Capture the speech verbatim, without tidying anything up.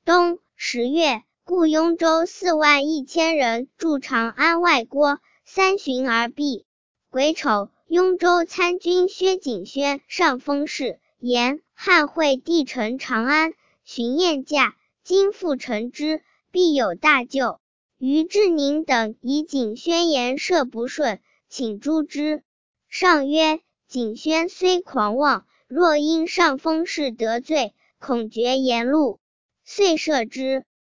冬十月，故雍州四万一千人驻长安外郭，三旬而毕。癸丑，雍州参军薛景宣上封事，言汉惠帝乘长安，巡宴驾，今复乘之，必有大救。于志宁等以景宣言涉不顺，请诛之。上曰：景宣虽狂妄，若因上封事得罪，恐绝言路，遂赦之。